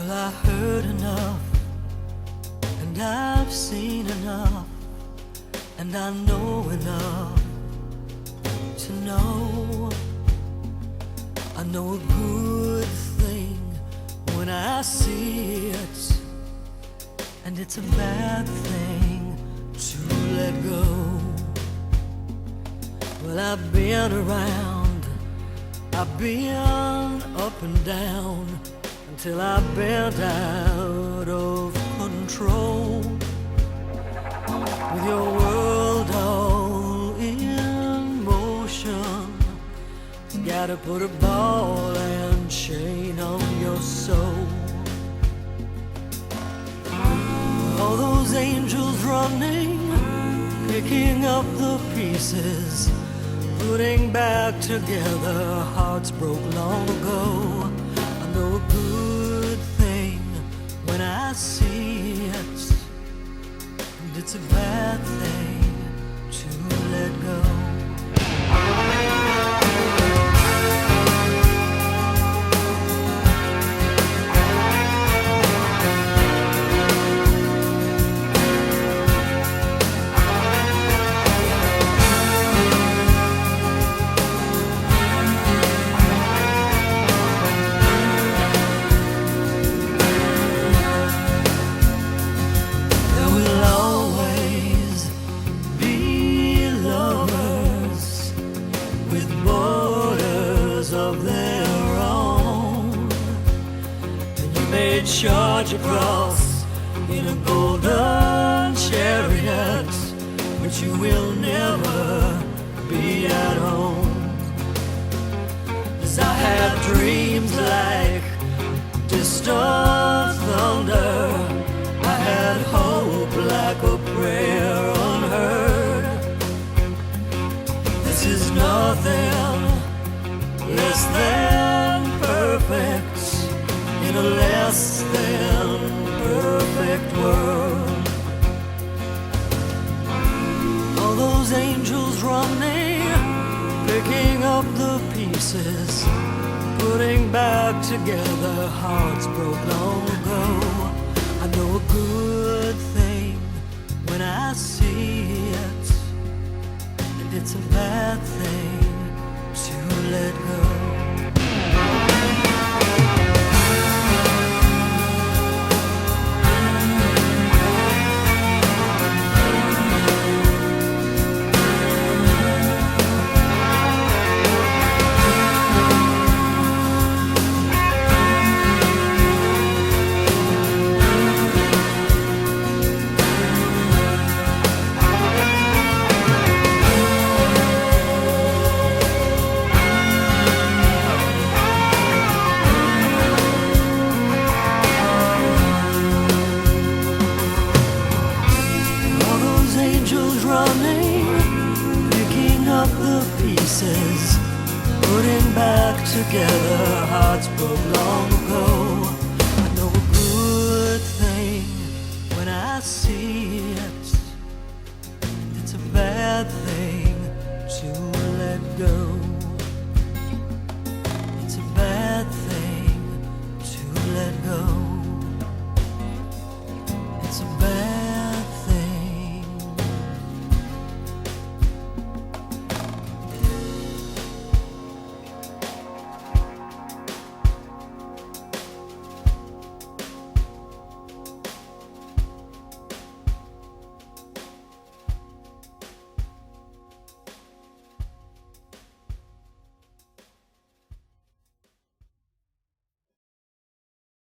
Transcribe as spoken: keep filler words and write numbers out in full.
Well, I heard enough, and I've seen enough, and I know enough to know. I know a good thing when I see it, and it's a bad thing to let go. Well, I've been around, I've been up and down, until I bent out of control. With your world all in motion, you gotta put a ball and chain on your soul. All those angels running, picking up the pieces, putting back together hearts broke long ago. I know a good thing when I see it, and it's a bad thing to let go. Of their own, and you may charge across in a golden chariot, but you will never be at home. 'Cause I had dreams like distant thunder, I had hope like a prayer unheard. This is nothing less than perfect in a less than perfect world. All those angels running, picking up the pieces, putting back together hearts broke long ago. I know a good thing when I see it, and it's a bad thing to let go. Running, picking up the pieces, putting back together hearts broke long ago. I know a good thing when I see it, and it's a bad thing to let go.